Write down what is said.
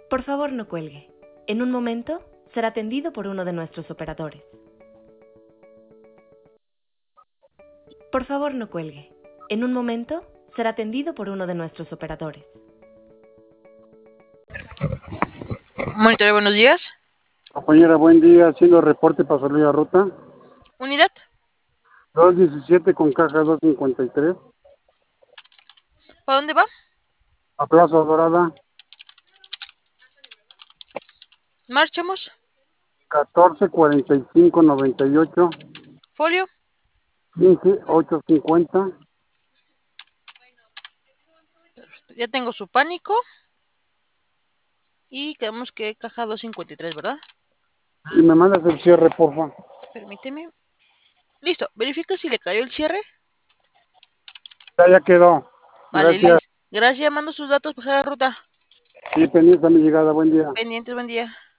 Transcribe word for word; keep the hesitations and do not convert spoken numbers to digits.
Por favor, no cuelgue. En un momento será atendido por uno de nuestros operadores. Por favor, no cuelgue. En un momento será atendido por uno de nuestros operadores. Monitor, buenos días. Compañera, buen día, haciendo reporte para salir a ruta. Unidad. dos diecisiete con caja dos cincuenta y tres. ¿Para dónde va? A Plaza Dorada. Marchamos. catorce cuarenta y cinco noventa y ocho. Folio. quince ocho cincuenta. Ya tengo su pánico. Y quedamos que caja doscientos cincuenta y tres, ¿verdad? Y me mandas el cierre, porfa. Permíteme. Listo. Verifica si le cayó el cierre. Ya, ya quedó. Vale, Gracias. listo. Gracias. Mando sus datos para la ruta. Sí, pendiente a mi llegada. Buen día. Pendientes, buen día.